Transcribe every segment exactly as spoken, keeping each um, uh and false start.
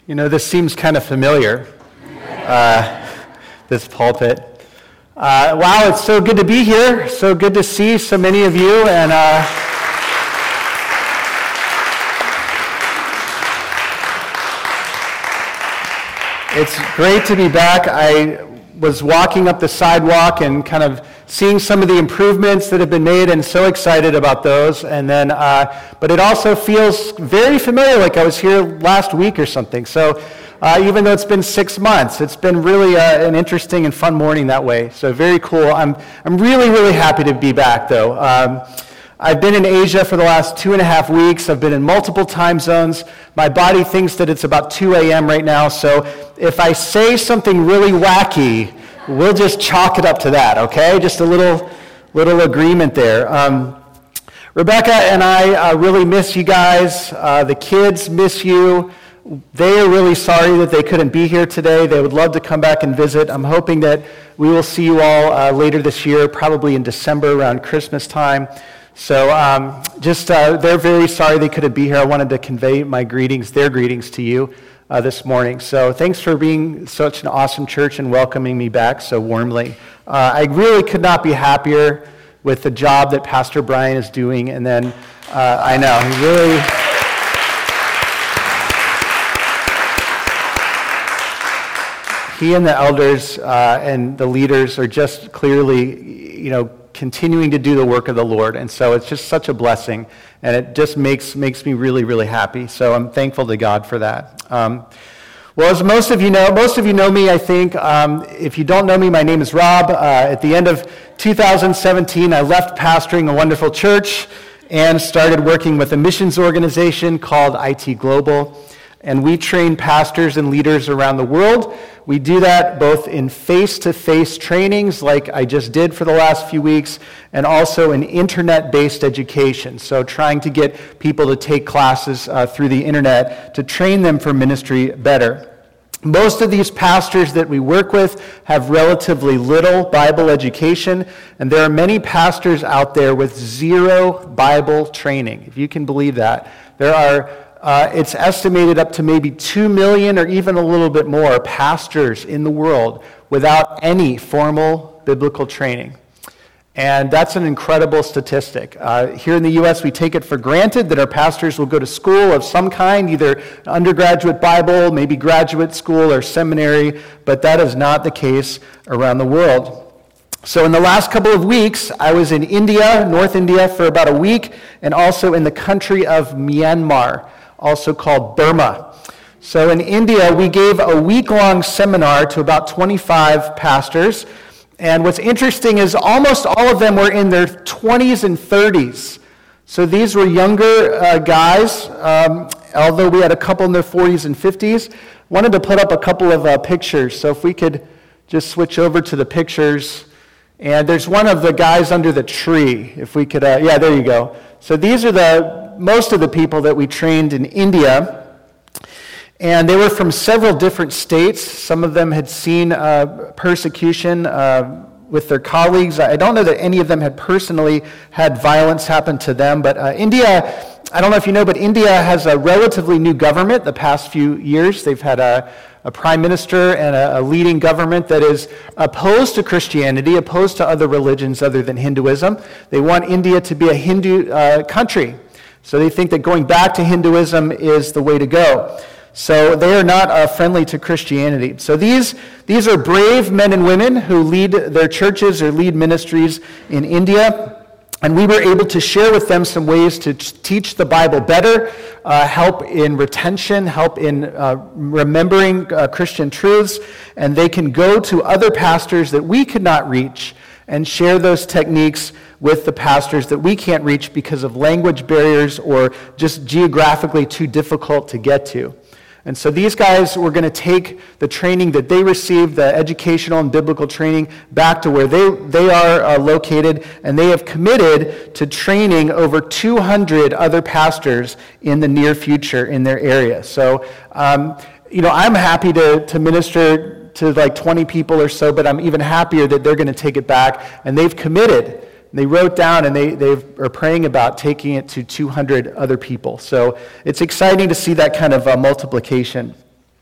You know, this seems kind of familiar, uh, this pulpit. Uh, wow, it's so good to be here. So good to see so many of you. And uh, it's great to be back. I was walking up the sidewalk and kind of seeing some of the improvements that have been made, and so excited about those. And then, uh, but it also feels very familiar, like I was here last week or something. So uh, even though it's been six months, it's been really uh, an interesting and fun morning that way. So very cool. I'm I'm really, really happy to be back, though. Um, I've been in Asia for the last two and a half weeks. I've been in multiple time zones. My body thinks that it's about two a.m. right now, so if I say something really wacky, we'll just chalk it up to that, okay? Just a little little agreement there. Um, Rebecca and I uh, really miss you guys. Uh, the kids miss you. They are really sorry that they couldn't be here today. They would love to come back and visit. I'm hoping that we will see you all uh, later this year, probably in December around Christmas time. So um, just, uh, they're very sorry they couldn't be here. I wanted to convey my greetings, their greetings to you uh, this morning. So thanks for being such an awesome church and welcoming me back so warmly. Uh, I really could not be happier with the job that Pastor Brian is doing. And then, uh, I know, he really... He and the elders uh, and the leaders are just clearly, you know, continuing to do the work of the Lord, and so it's just such a blessing, and it just makes makes me really, really happy. So I'm thankful to God for that. Um, well, as most of you know, most of you know me, I think. Um, if you don't know me, my name is Rob. Uh, at the end of two thousand seventeen, I left pastoring a wonderful church and started working with a missions organization called I T Global. And we train pastors and leaders around the world. We do that both in face-to-face trainings like I just did for the last few weeks, and also in internet-based education. So trying to get people to take classes uh, through the internet to train them for ministry better. Most of these pastors that we work with have relatively little Bible education, and there are many pastors out there with zero Bible training, if you can believe that. There are Uh, it's estimated up to maybe two million or even a little bit more pastors in the world without any formal biblical training. And that's an incredible statistic. Uh, here in the U S, we take it for granted that our pastors will go to school of some kind, either undergraduate Bible, maybe graduate school or seminary, but that is not the case around the world. So in the last couple of weeks, I was in India, North India, for about a week, and also in the country of Myanmar, also called Burma. So in India, we gave a week-long seminar to about twenty-five pastors, and what's interesting is almost all of them were in their twenties and thirties. So these were younger uh, guys, um, although we had a couple in their forties and fifties. Wanted to put up a couple of uh, pictures, so if we could just switch over to the pictures. And there's one of the guys under the tree, if we could, uh, yeah, there you go. So these are the most of the people that we trained in India, and they were from several different states. Some of them had seen uh, persecution uh, with their colleagues. I don't know that any of them had personally had violence happen to them, but uh, India, I don't know if you know, but India has a relatively new government the past few years. They've had a a prime minister and a, a leading government that is opposed to Christianity, opposed to other religions other than Hinduism. They want India to be a Hindu uh, country. So they think that going back to Hinduism is the way to go. So they are not uh, friendly to Christianity. So these, these are brave men and women who lead their churches or lead ministries in India. And we were able to share with them some ways to teach the Bible better, uh, help in retention, help in uh, remembering uh, Christian truths, and they can go to other pastors that we could not reach and share those techniques with the pastors that we can't reach because of language barriers or just geographically too difficult to get to. And so these guys were going to take the training that they received, the educational and biblical training, back to where they, they are uh, located, and they have committed to training over two hundred other pastors in the near future in their area. So, um, you know, I'm happy to, to minister to like twenty people or so, but I'm even happier that they're going to take it back, and they've committed. They wrote down and they, they are praying about taking it to two hundred other people. So it's exciting to see that kind of uh, multiplication.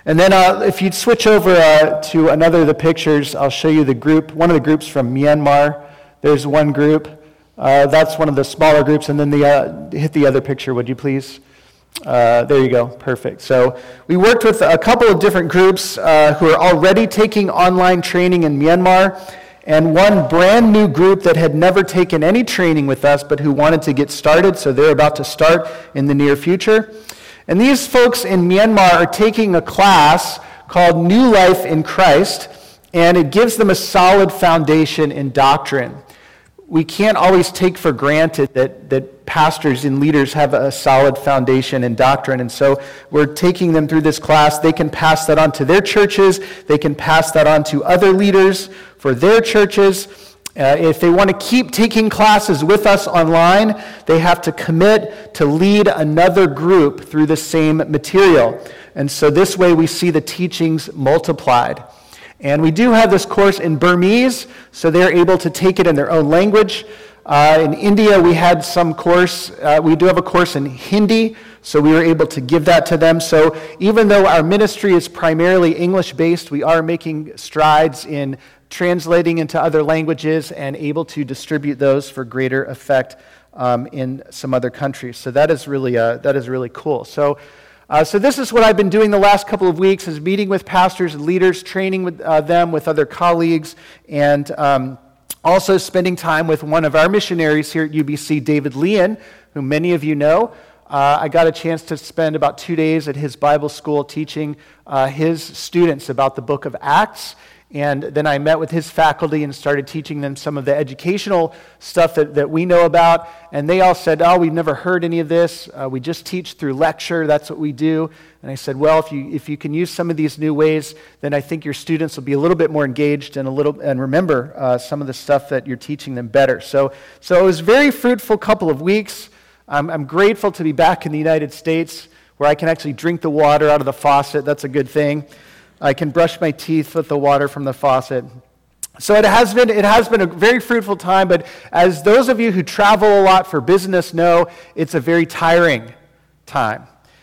And then uh, if you'd switch over uh, to another of the pictures, I'll show you the group, one of the groups from Myanmar. There's one group. Uh, that's one of the smaller groups. And then the uh, hit the other picture, would you please? Uh, there you go. Perfect. So we worked with a couple of different groups uh, who are already taking online training in Myanmar, and one brand new group that had never taken any training with us, but who wanted to get started. So they're about to start in the near future. And these folks in Myanmar are taking a class called New Life in Christ, and it gives them a solid foundation in doctrine. We can't always take for granted that, that pastors and leaders have a solid foundation in doctrine, and so we're taking them through this class. They can pass that on to their churches. They can pass that on to other leaders for their churches. Uh, if they want to keep taking classes with us online, they have to commit to lead another group through the same material. And so this way we see the teachings multiplied. And we do have this course in Burmese, so they're able to take it in their own language. Uh, in India, we had some course, uh, we do have a course in Hindi, so we were able to give that to them. So even though our ministry is primarily English-based, we are making strides in translating into other languages and able to distribute those for greater effect um, in some other countries. So that is really uh, that is really cool. So, uh, so this is what I've been doing the last couple of weeks: is meeting with pastors and leaders, training with uh, them with other colleagues, and um, also spending time with one of our missionaries here at U B C, David Leon, who many of you know. Uh, I got a chance to spend about two days at his Bible school teaching uh, his students about the book of Acts. And then I met with his faculty and started teaching them some of the educational stuff that, that we know about. And they all said, oh, we've never heard any of this. Uh, we just teach through lecture. That's what we do. And I said, well, if you if you can use some of these new ways, then I think your students will be a little bit more engaged and a little and remember uh, some of the stuff that you're teaching them better. So, so it was a very fruitful couple of weeks. I'm, I'm grateful to be back in the United States where I can actually drink the water out of the faucet. That's a good thing. I can brush my teeth with the water from the faucet. So it has been it has been a very fruitful time, but as those of you who travel a lot for business know, it's a very tiring time.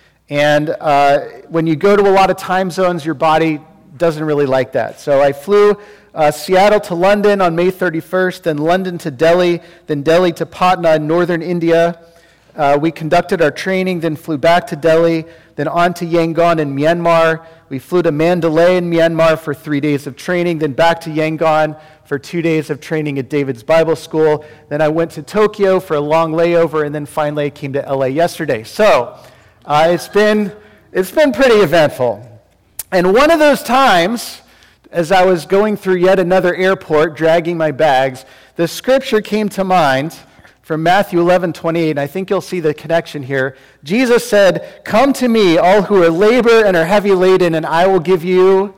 And uh, when you go to a lot of time zones, your body doesn't really like that. So I flew uh, Seattle to London on May thirty-first, then London to Delhi, then Delhi to Patna in northern India. Uh, we conducted our training, then flew back to Delhi, then on to Yangon in Myanmar. We flew to Mandalay in Myanmar for three days of training, then back to Yangon for two days of training at David's Bible School. Then I went to Tokyo for a long layover, and then finally I came to L A yesterday. So uh, it's been it's been pretty eventful. And one of those times, as I was going through yet another airport, dragging my bags, the scripture came to mind from Matthew eleven twenty-eight, and I think you'll see the connection here. Jesus said, "Come to me, all who are labor and are heavy laden, and I will give you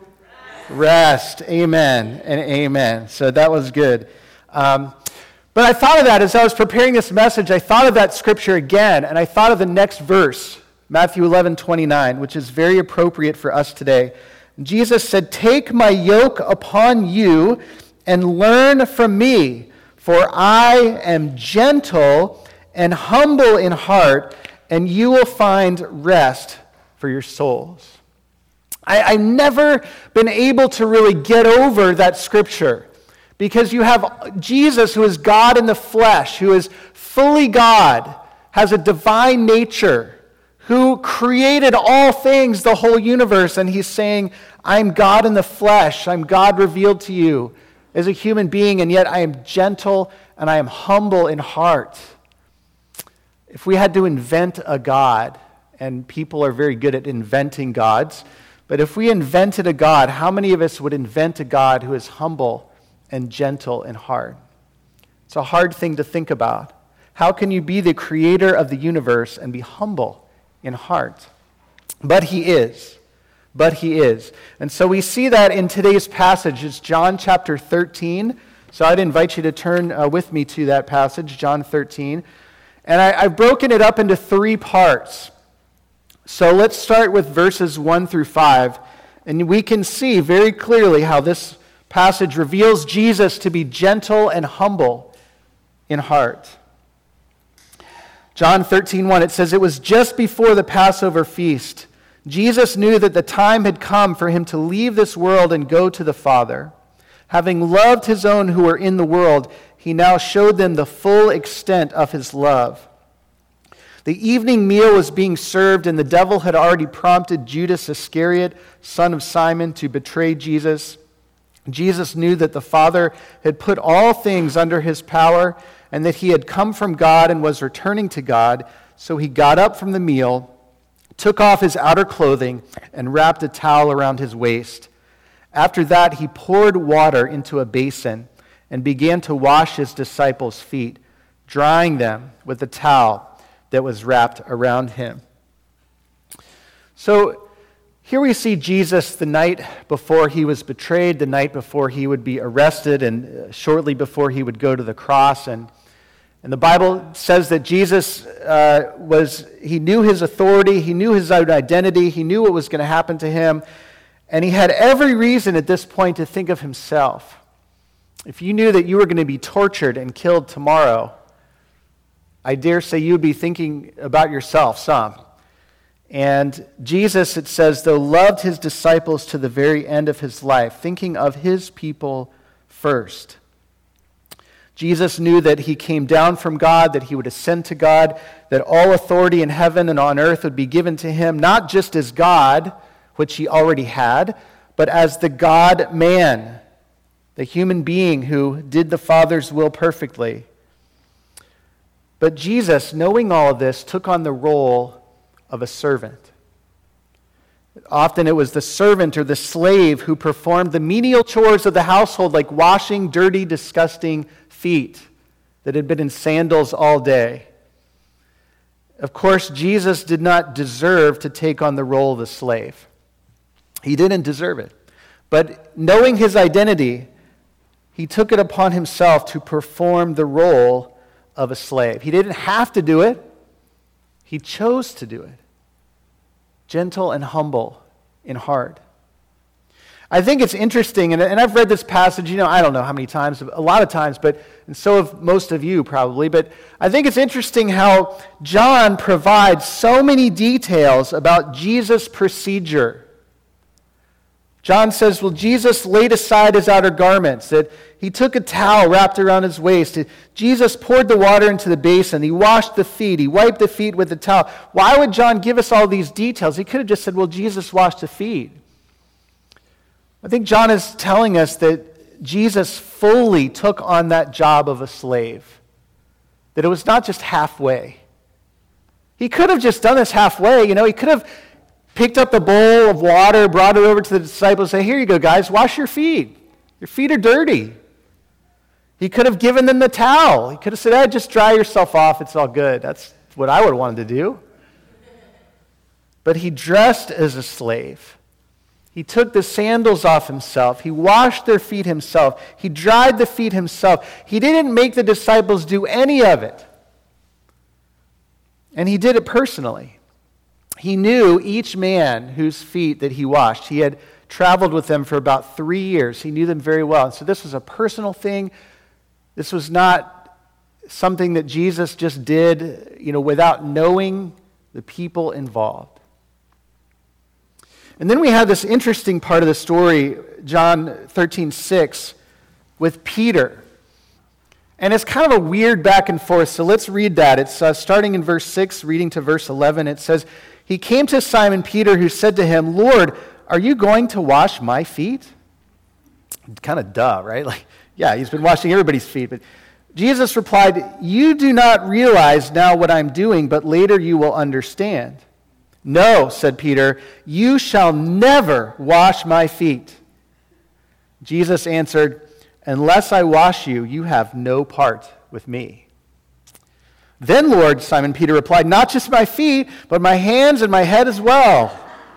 rest." rest. Amen and amen. So that was good. Um, but I thought of that as I was preparing this message. I thought of that scripture again, and I thought of the next verse, Matthew eleven twenty-nine, which is very appropriate for us today. Jesus said, "Take my yoke upon you and learn from me. For I am gentle and humble in heart, and you will find rest for your souls." I, I've never been able to really get over that scripture because you have Jesus, who is God in the flesh, who is fully God, has a divine nature, who created all things, the whole universe, and he's saying, I'm God in the flesh, I'm God revealed to you as a human being, and yet I am gentle and I am humble in heart. If we had to invent a God, and people are very good at inventing gods, but if we invented a God, how many of us would invent a God who is humble and gentle in heart? It's a hard thing to think about. How can you be the creator of the universe and be humble in heart? But he is. But he is. And so we see that in today's passage. It's John chapter thirteen. So I'd invite you to turn uh, with me to that passage, John thirteen. And I, I've broken it up into three parts. So let's start with verses one through five. And we can see very clearly how this passage reveals Jesus to be gentle and humble in heart. John thirteen one, it says, "It was just before the Passover feast. Jesus knew that the time had come for him to leave this world and go to the Father. Having loved his own who were in the world, he now showed them the full extent of his love. The evening meal was being served, and the devil had already prompted Judas Iscariot, son of Simon, to betray Jesus. Jesus knew that the Father had put all things under his power, and that he had come from God and was returning to God. So he got up from the meal, took off his outer clothing, and wrapped a towel around his waist. After that, he poured water into a basin and began to wash his disciples' feet, drying them with the towel that was wrapped around him. So here we see Jesus the night before he was betrayed, the night before he would be arrested, and shortly before he would go to the cross. And, and the Bible says that Jesus uh, was, he knew his authority, he knew his own identity, he knew what was going to happen to him, and he had every reason at this point to think of himself. If you knew that you were going to be tortured and killed tomorrow, I dare say you would be thinking about yourself some. And Jesus, it says, though loved his disciples to the very end of his life, thinking of his people first. Jesus knew that he came down from God, that he would ascend to God, that all authority in heaven and on earth would be given to him, not just as God, which he already had, but as the God-man, the human being who did the Father's will perfectly. But Jesus, knowing all of this, took on the role of a servant. Often it was the servant or the slave who performed the menial chores of the household, like washing dirty, disgusting feet that had been in sandals all day. Of course, Jesus did not deserve to take on the role of the slave. He didn't deserve it. But knowing his identity, he took it upon himself to perform the role of a slave. He didn't have to do it. He chose to do it. Gentle and humble in heart. I think it's interesting, and, and I've read this passage, you know, I don't know how many times, a lot of times, but and so have most of you probably, but I think it's interesting how John provides so many details about Jesus' procedure. John says, well, Jesus laid aside his outer garments, that he took a towel wrapped around his waist. Jesus poured the water into the basin. He washed the feet. He wiped the feet with the towel. Why would John give us all these details? He could have just said, well, Jesus washed the feet. I think John is telling us that Jesus fully took on that job of a slave, that it was not just halfway. He could have just done this halfway. You know, he could have picked up the bowl of water, brought it over to the disciples, and say, here you go, guys, wash your feet. Your feet are dirty. He could have given them the towel. He could have said, hey, just dry yourself off. It's all good. That's what I would have wanted to do. But he dressed as a slave. He took the sandals off himself. He washed their feet himself. He dried the feet himself. He didn't make the disciples do any of it. And he did it personally. He knew each man whose feet that he washed. He had traveled with them for about three years. He knew them very well. And so this was a personal thing. This was not something that Jesus just did, you know, without knowing the people involved. And then we have this interesting part of the story, John thirteen six, with Peter. And it's kind of a weird back and forth, so let's read that. It's uh, starting in verse six, reading to verse eleven. It says, he came to Simon Peter, who said to him, Lord, are you going to wash my feet? Kind of duh, right? Like, yeah, he's been washing everybody's feet. But Jesus replied, you do not realize now what I'm doing, but later you will understand. No, said Peter, you shall never wash my feet. Jesus answered, unless I wash you, you have no part with me. Then, Lord, Simon Peter replied, not just my feet, but my hands and my head as well.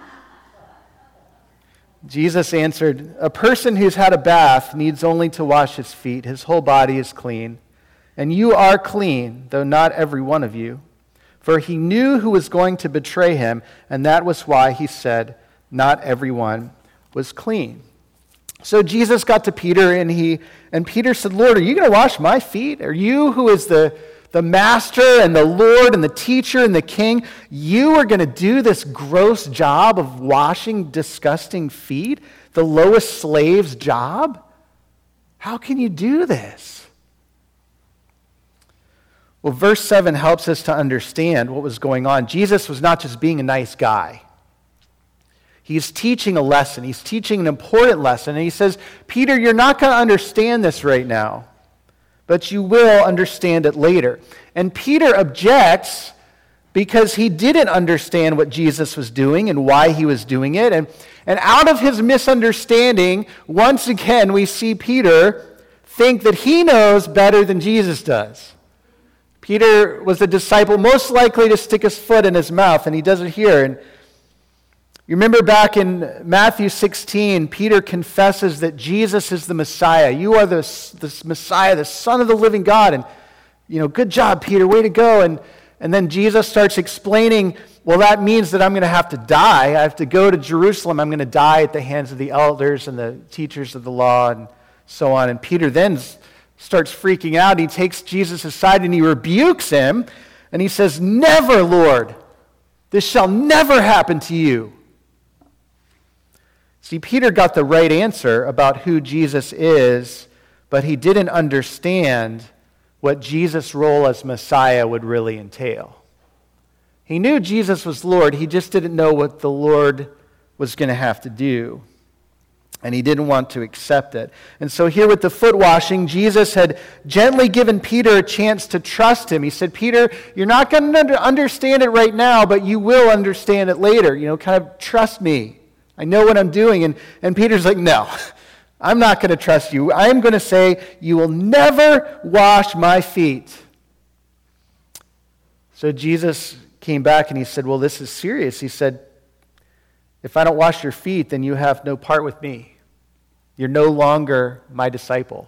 Jesus answered, a person who's had a bath needs only to wash his feet. His whole body is clean. And you are clean, though not every one of you. For he knew who was going to betray him, and that was why he said, not everyone was clean. So Jesus got to Peter, and he and Peter said, Lord, are you going to wash my feet? Are you, who is the the master and the Lord and the teacher and the king, you are going to do this gross job of washing disgusting feet, the lowest slave's job? How can you do this? Well, verse seven helps us to understand what was going on. Jesus was not just being a nice guy. He's teaching a lesson. He's teaching an important lesson. And he says, Peter, you're not going to understand this right now, but you will understand it later. And Peter objects because he didn't understand what Jesus was doing and why he was doing it. And, and out of his misunderstanding, once again, we see Peter think that he knows better than Jesus does. Peter was the disciple most likely to stick his foot in his mouth, and he does it here. And you remember back in Matthew sixteen, Peter confesses that Jesus is the Messiah. You are the, the Messiah, the Son of the living God. And, you know, good job, Peter, way to go. And, and then Jesus starts explaining, well, that means that I'm going to have to die. I have to go to Jerusalem. I'm going to die at the hands of the elders and the teachers of the law and so on. And Peter then starts freaking out. He takes Jesus aside and he rebukes him. And he says, never, Lord, this shall never happen to you. See, Peter got the right answer about who Jesus is, but he didn't understand what Jesus' role as Messiah would really entail. He knew Jesus was Lord, he just didn't know what the Lord was going to have to do. And he didn't want to accept it. And so here with the foot washing, Jesus had gently given Peter a chance to trust him. He said, Peter, you're not going to understand it right now, but you will understand it later. You know, kind of trust me. I know what I'm doing. And, and Peter's like, no, I'm not going to trust you. I'm going to say, you will never wash my feet. So Jesus came back and he said, well, this is serious. He said, if I don't wash your feet, then you have no part with me. You're no longer my disciple.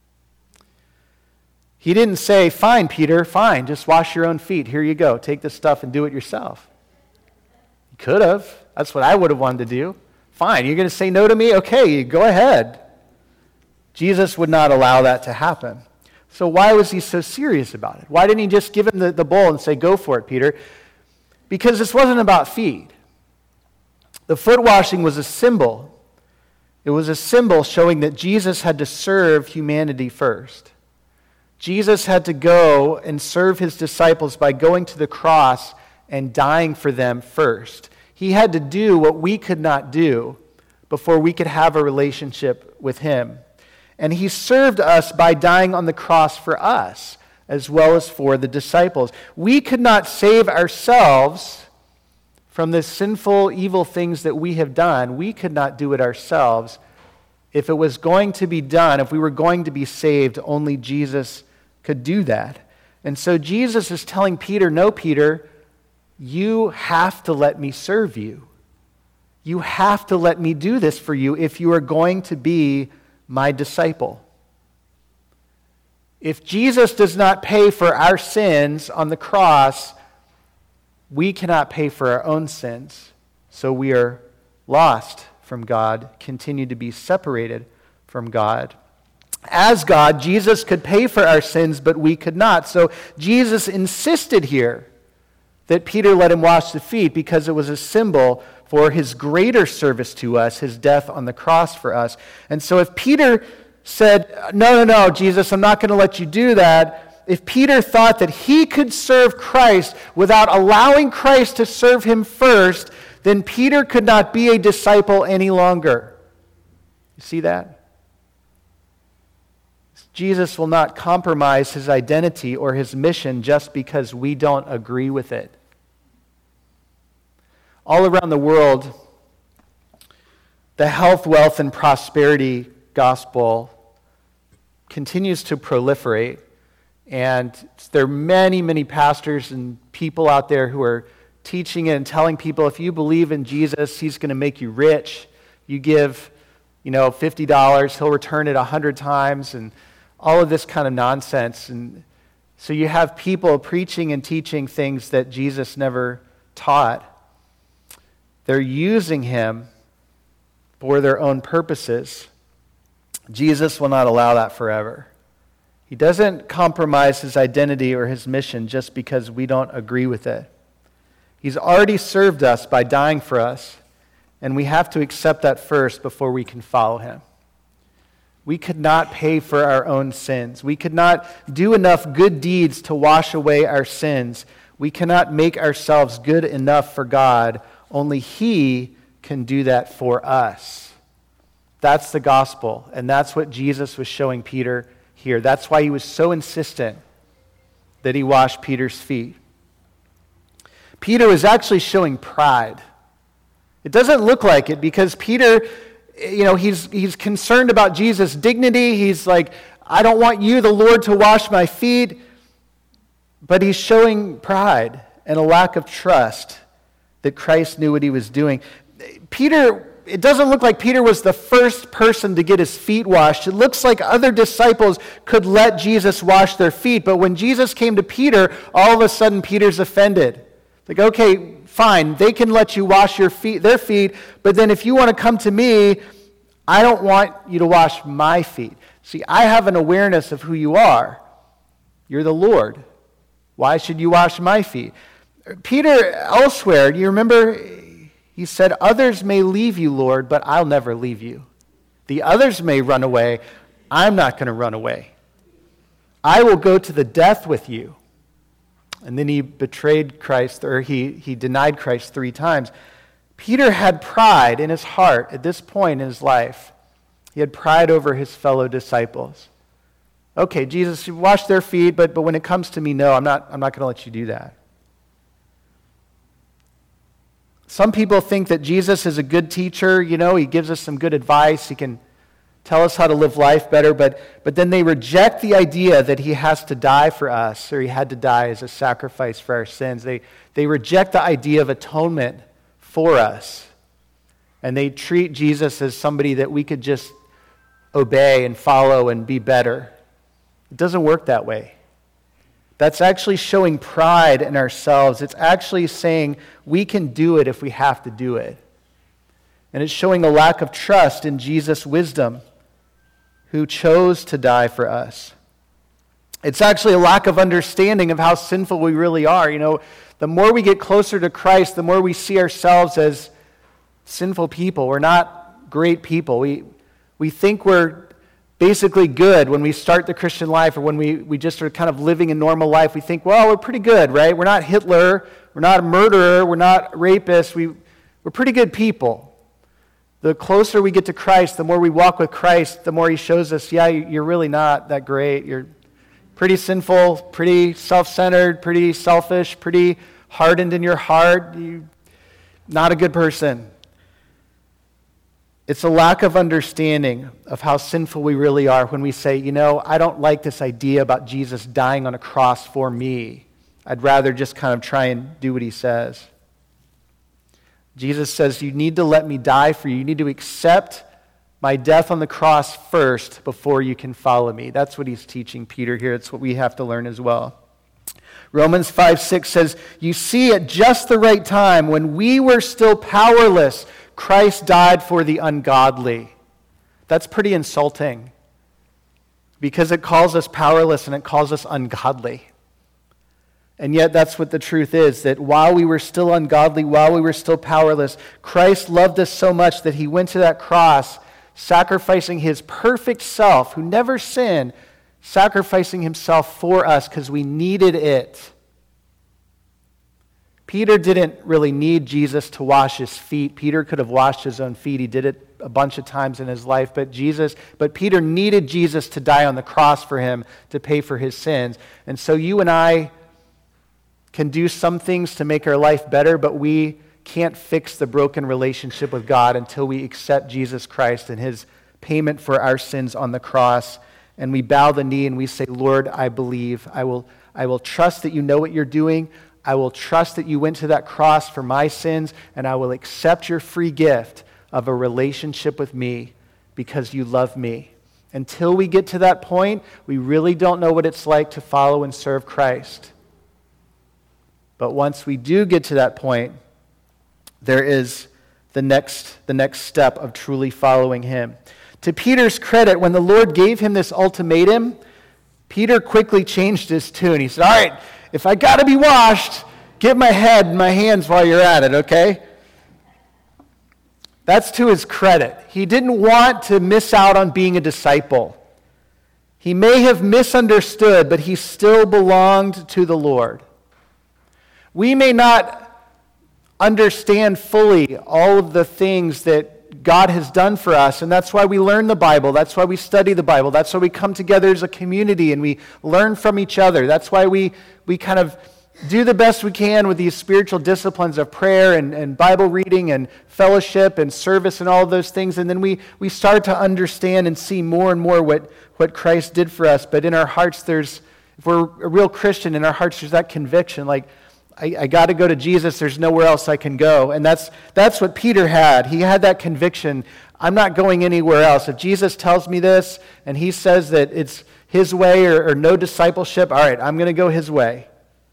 He didn't say, fine, Peter, fine, just wash your own feet. Here you go. Take this stuff and do it yourself. He could have. That's what I would have wanted to do. Fine, you're going to say no to me? Okay, go ahead. Jesus would not allow that to happen. So why was he so serious about it? Why didn't he just give him the, the bowl and say, go for it, Peter? Because this wasn't about feet. The foot washing was a symbol. It was a symbol showing that Jesus had to serve humanity first. Jesus had to go and serve his disciples by going to the cross and dying for them first. He had to do what we could not do before we could have a relationship with him. And he served us by dying on the cross for us, as well as for the disciples. We could not save ourselves from the sinful, evil things that we have done. We could not do it ourselves. If it was going to be done, if we were going to be saved, only Jesus could do that. And so Jesus is telling Peter, no, Peter, you have to let me serve you. You have to let me do this for you if you are going to be my disciple. If Jesus does not pay for our sins on the cross, we cannot pay for our own sins. So we are lost from God, continue to be separated from God. As God, Jesus could pay for our sins, but we could not. So Jesus insisted here that Peter let him wash the feet because it was a symbol for his greater service to us, his death on the cross for us. And so if Peter said, no, no, no, Jesus, I'm not going to let you do that, if Peter thought that he could serve Christ without allowing Christ to serve him first, then Peter could not be a disciple any longer. You see that? Jesus will not compromise his identity or his mission just because we don't agree with it. All around the world, the health, wealth, and prosperity gospel continues to proliferate. And there are many, many pastors and people out there who are teaching it and telling people, if you believe in Jesus, he's going to make you rich. You give, you know, fifty dollars, he'll return it a hundred times, and all of this kind of nonsense. And so you have people preaching and teaching things that Jesus never taught. They're using him for their own purposes. Jesus will not allow that forever. He doesn't compromise his identity or his mission just because we don't agree with it. He's already served us by dying for us, and we have to accept that first before we can follow him. We could not pay for our own sins. We could not do enough good deeds to wash away our sins. We cannot make ourselves good enough for God. Only he can do that for us. That's the gospel, and that's what Jesus was showing Peter here. That's why he was so insistent that he washed Peter's feet. Peter was actually showing pride. It doesn't look like it because Peter, you know, he's he's concerned about Jesus' dignity. He's like, I don't want you, the Lord, to wash my feet. But he's showing pride and a lack of trust that Christ knew what he was doing. Peter, it doesn't look like Peter was the first person to get his feet washed. It looks like other disciples could let Jesus wash their feet. But when Jesus came to Peter, all of a sudden Peter's offended. Like, okay, fine, they can let you wash your feet, their feet, but then if you want to come to me, I don't want you to wash my feet. See, I have an awareness of who you are. You're the Lord. Why should you wash my feet? Peter, elsewhere, do you remember, he said, others may leave you, Lord, but I'll never leave you. The others may run away. I'm not going to run away. I will go to the death with you. And then he betrayed Christ, or he, he denied Christ three times. Peter had pride in his heart at this point in his life. He had pride over his fellow disciples. Okay, Jesus, you wash their feet, but, but when it comes to me, no, I'm not, I'm not going to let you do that. Some people think that Jesus is a good teacher. You know, he gives us some good advice. He can tell us how to live life better, but, but then they reject the idea that he has to die for us, or he had to die as a sacrifice for our sins. They, they reject the idea of atonement for us, and they treat Jesus as somebody that we could just obey and follow and be better. It doesn't work that way. That's actually showing pride in ourselves. It's actually saying we can do it if we have to do it. And it's showing a lack of trust in Jesus' wisdom, who chose to die for us. It's actually a lack of understanding of how sinful we really are. You know, the more we get closer to Christ, the more we see ourselves as sinful people. We're not great people. We, we think we're basically good when we start the Christian life, or when we, we just are kind of living a normal life. We think, well, we're pretty good, right? We're not Hitler. We're not a murderer. We're not rapists. We, we're pretty good people. The closer we get to Christ, the more we walk with Christ, the more he shows us, yeah, you're really not that great. You're pretty sinful, pretty self-centered, pretty selfish, pretty hardened in your heart. You're not a good person. It's a lack of understanding of how sinful we really are when we say, you know, I don't like this idea about Jesus dying on a cross for me. I'd rather just kind of try and do what he says. Jesus says, you need to let me die for you. You need to accept my death on the cross first before you can follow me. That's what he's teaching Peter here. It's what we have to learn as well. Romans five six says, you see, at just the right time, when we were still powerless, Christ died for the ungodly. That's pretty insulting, because it calls us powerless and it calls us ungodly. And yet that's what the truth is, that while we were still ungodly, while we were still powerless, Christ loved us so much that he went to that cross, sacrificing his perfect self, who never sinned, sacrificing himself for us because we needed it. Peter didn't really need Jesus to wash his feet. Peter could have washed his own feet. He did it a bunch of times in his life, but Jesus, but Peter needed Jesus to die on the cross for him to pay for his sins. And so you and I can do some things to make our life better, but we can't fix the broken relationship with God until we accept Jesus Christ and his payment for our sins on the cross. And we bow the knee and we say, Lord, I believe. I will, I will trust that you know what you're doing. I will trust that you went to that cross for my sins, and I will accept your free gift of a relationship with me because you love me. Until we get to that point, we really don't know what it's like to follow and serve Christ. But once we do get to that point, there is the next, the next step of truly following him. To Peter's credit, when the Lord gave him this ultimatum, Peter quickly changed his tune. He said, all right, if I got to be washed, get my head and my hands while you're at it, okay? That's to his credit. He didn't want to miss out on being a disciple. He may have misunderstood, but he still belonged to the Lord. We may not understand fully all of the things that God has done for us, and that's why we learn the Bible. That's why we study the Bible. That's why we come together as a community and we learn from each other. That's why we, we kind of do the best we can with these spiritual disciplines of prayer and, and Bible reading and fellowship and service and all of those things. And then we, we start to understand and see more and more what, what Christ did for us. But in our hearts, there's, if we're a real Christian, in our hearts there's that conviction, like, I, I got to go to Jesus, there's nowhere else I can go. And that's, that's what Peter had. He had that conviction, I'm not going anywhere else. If Jesus tells me this and he says that it's his way or, or no discipleship, all right, I'm going to go his way.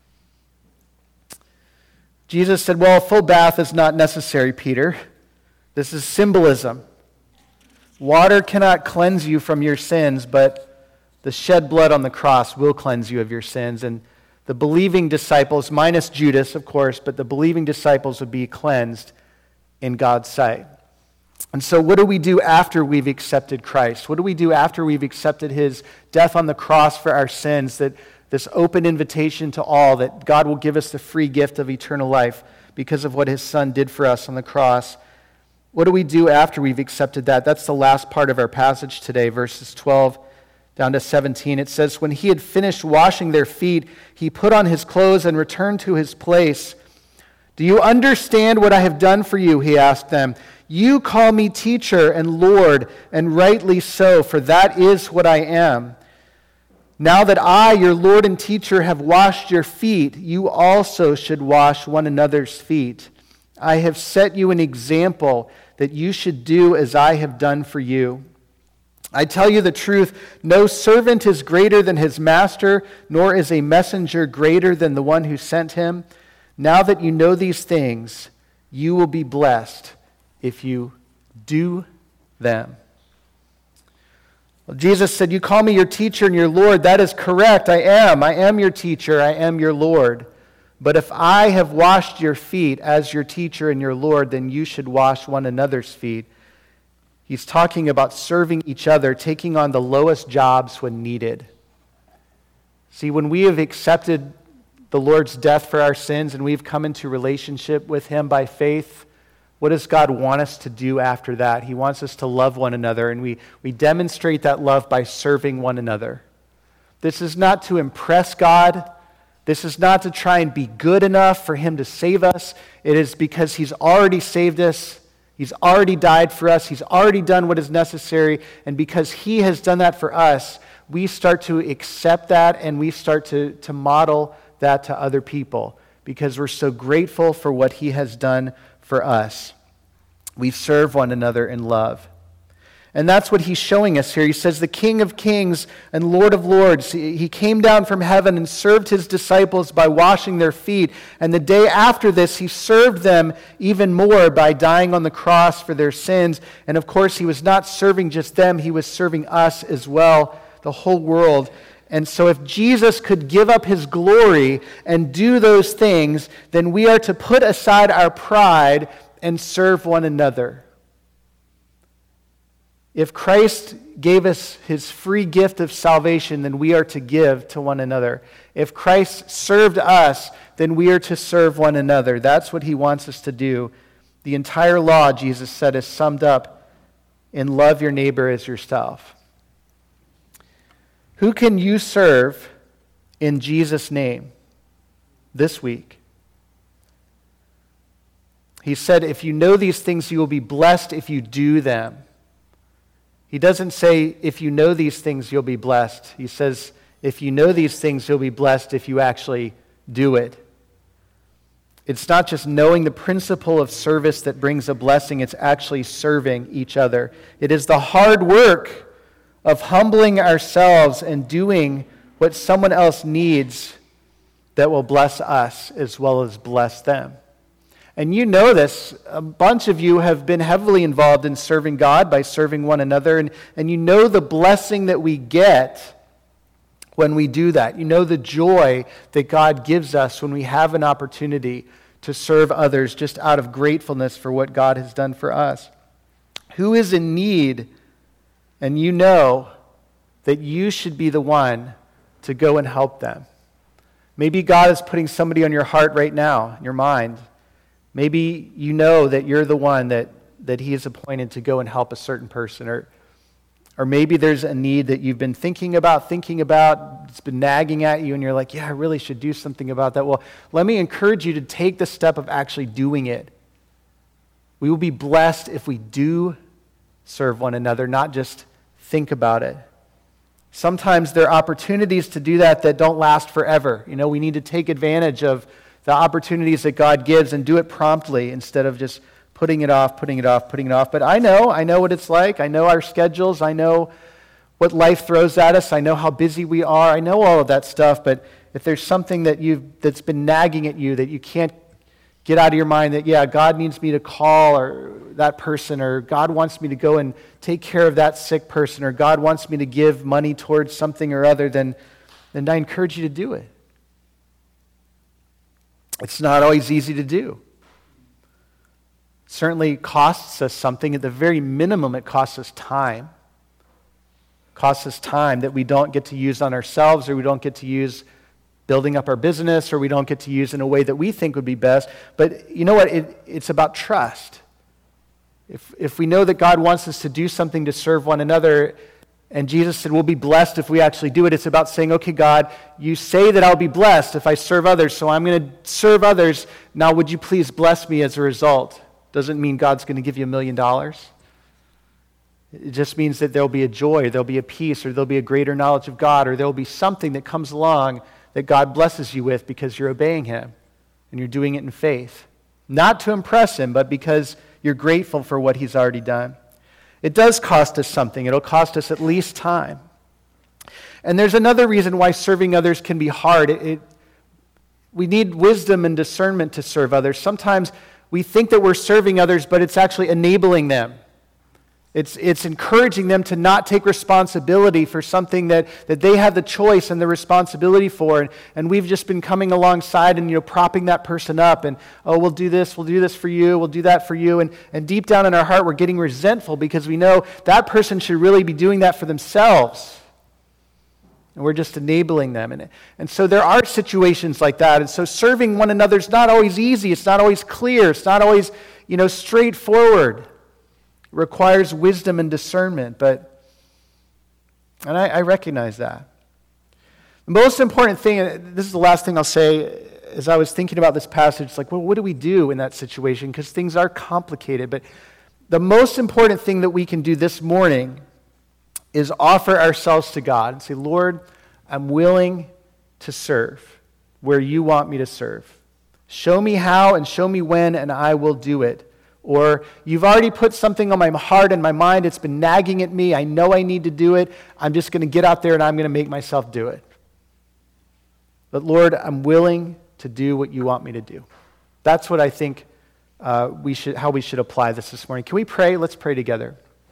Jesus said, well, a full bath is not necessary, Peter. This is symbolism. Water cannot cleanse you from your sins, but the shed blood on the cross will cleanse you of your sins. And the believing disciples, minus Judas, of course, but the believing disciples would be cleansed in God's sight. And so what do we do after we've accepted Christ? What do we do after we've accepted his death on the cross for our sins, that this open invitation to all, that God will give us the free gift of eternal life because of what his son did for us on the cross? What do we do after we've accepted that? That's the last part of our passage today, verses twelve down to seventeen. It says, when he had finished washing their feet, he put on his clothes and returned to his place. Do you understand what I have done for you? He asked them. You call me teacher and Lord, and rightly so, for that is what I am. Now that I, your Lord and teacher, have washed your feet, you also should wash one another's feet. I have set you an example that you should do as I have done for you. I tell you the truth, no servant is greater than his master, nor is a messenger greater than the one who sent him. Now that you know these things, you will be blessed if you do them. Well, Jesus said, you call me your teacher and your Lord. That is correct. I am. I am your teacher. I am your Lord. But if I have washed your feet as your teacher and your Lord, then you should wash one another's feet. He's talking about serving each other, taking on the lowest jobs when needed. See, when we have accepted the Lord's death for our sins and we've come into relationship with him by faith, what does God want us to do after that? He wants us to love one another, and we, we demonstrate that love by serving one another. This is not to impress God. This is not to try and be good enough for him to save us. It is because he's already saved us. He's already died for us. He's already done what is necessary. And because he has done that for us, we start to accept that and we start to, to model that to other people because we're so grateful for what he has done for us. We serve one another in love. And that's what he's showing us here. He says, the King of Kings and Lord of Lords, he came down from heaven and served his disciples by washing their feet. And the day after this, he served them even more by dying on the cross for their sins. And of course, he was not serving just them, he was serving us as well, the whole world. And so if Jesus could give up his glory and do those things, then we are to put aside our pride and serve one another. If Christ gave us his free gift of salvation, then we are to give to one another. If Christ served us, then we are to serve one another. That's what he wants us to do. The entire law, Jesus said, is summed up in love your neighbor as yourself. Who can you serve in Jesus' name this week? He said, if you know these things, you will be blessed if you do them. He doesn't say, if you know these things, you'll be blessed. He says, if you know these things, you'll be blessed if you actually do it. It's not just knowing the principle of service that brings a blessing, it's actually serving each other. It is the hard work of humbling ourselves and doing what someone else needs that will bless us as well as bless them. And you know this, a bunch of you have been heavily involved in serving God by serving one another, and, and you know the blessing that we get when we do that. You know the joy that God gives us when we have an opportunity to serve others just out of gratefulness for what God has done for us. Who is in need, and you know that you should be the one to go and help them. Maybe God is putting somebody on your heart right now, in your mind. Maybe you know that you're the one that, that he has appointed to go and help a certain person. Or, or maybe there's a need that you've been thinking about, thinking about, it's been nagging at you, and you're like, yeah, I really should do something about that. Well, let me encourage you to take the step of actually doing it. We will be blessed if we do serve one another, not just think about it. Sometimes there are opportunities to do that that don't last forever. You know, we need to take advantage of the opportunities that God gives and do it promptly instead of just putting it off, putting it off, putting it off. But I know, I know what it's like. I know our schedules. I know what life throws at us. I know how busy we are. I know all of that stuff. But if there's something that you've that's been nagging at you that you can't get out of your mind, that, yeah, God needs me to call or that person, or God wants me to go and take care of that sick person, or God wants me to give money towards something or other, then, then I encourage you to do it. It's not always easy to do. It certainly costs us something. At the very minimum, it costs us time. It costs us time that we don't get to use on ourselves, or we don't get to use building up our business, or we don't get to use in a way that we think would be best. But you know what? It, it's about trust. If, if we know that God wants us to do something to serve one another, and Jesus said we'll be blessed if we actually do it, it's about saying, okay, God, you say that I'll be blessed if I serve others, so I'm going to serve others. Now, would you please bless me as a result? Doesn't mean God's going to give you a million dollars. It just means that there'll be a joy, there'll be a peace, or there'll be a greater knowledge of God, or there'll be something that comes along that God blesses you with because you're obeying him and you're doing it in faith. Not to impress him, but because you're grateful for what he's already done. It does cost us something. It'll cost us at least time. And there's another reason why serving others can be hard. It, it, we need wisdom and discernment to serve others. Sometimes we think that we're serving others, but it's actually enabling them. It's, it's encouraging them to not take responsibility for something that, that they have the choice and the responsibility for. And, and we've just been coming alongside and, you know, propping that person up. And, oh, we'll do this, we'll do this for you, we'll do that for you. And, and deep down in our heart, we're getting resentful because we know that person should really be doing that for themselves. And we're just enabling them. And, and so there are situations like that. And so serving one another is not always easy. It's not always clear. It's not always, you know, straightforward. It requires wisdom and discernment, but, and I, I recognize that. The most important thing, and this is the last thing I'll say, as I was thinking about this passage, like, well, what do we do in that situation? Because things are complicated, but the most important thing that we can do this morning is offer ourselves to God and say, Lord, I'm willing to serve where you want me to serve. Show me how and show me when, and I will do it. Or you've already put something on my heart and my mind. It's been nagging at me. I know I need to do it. I'm just going to get out there and I'm going to make myself do it. But Lord, I'm willing to do what you want me to do. That's what I think uh, we should, how we should apply this this morning. Can we pray? Let's pray together.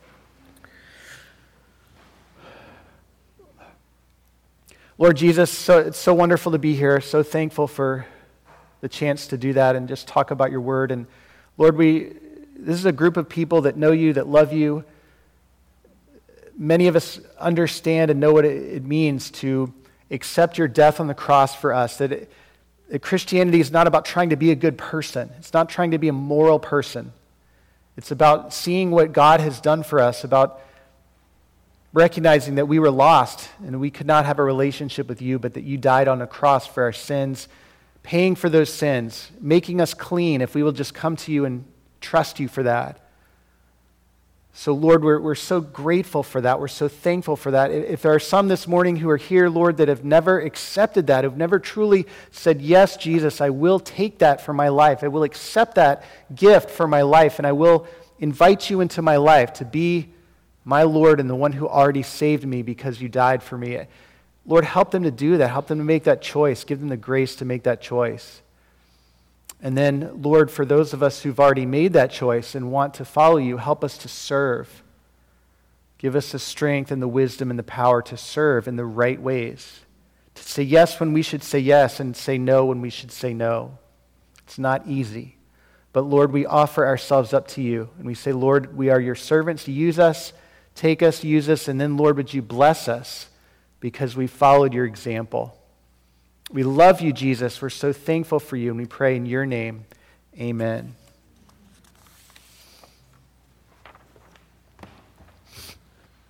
Lord Jesus, so, it's so wonderful to be here. So thankful for the chance to do that and just talk about your word. And Lord, we this is a group of people that know you, that love you. Many of us understand and know what it means to accept your death on the cross for us, that, it, that Christianity is not about trying to be a good person. It's not trying to be a moral person. It's about seeing what God has done for us, about recognizing that we were lost and we could not have a relationship with you, but that you died on a cross for our sins, paying for those sins, making us clean if we will just come to you and trust you for that. So Lord, we're, we're so grateful for that. We're so thankful for that. If there are some this morning who are here, Lord, that have never accepted that, who've never truly said, yes, Jesus, I will take that for my life. I will accept that gift for my life, and I will invite you into my life to be my Lord and the one who already saved me because you died for me. Lord, help them to do that. Help them to make that choice. Give them the grace to make that choice. And then, Lord, for those of us who've already made that choice and want to follow you, help us to serve. Give us the strength and the wisdom and the power to serve in the right ways. to say yes when we should say yes and say no when we should say no. It's not easy. But Lord, we offer ourselves up to you. And we say, Lord, we are your servants. Use us, take us, use us. And then, Lord, would you bless us because we followed your example. We love you, Jesus. We're so thankful for you. And we pray in your name, amen.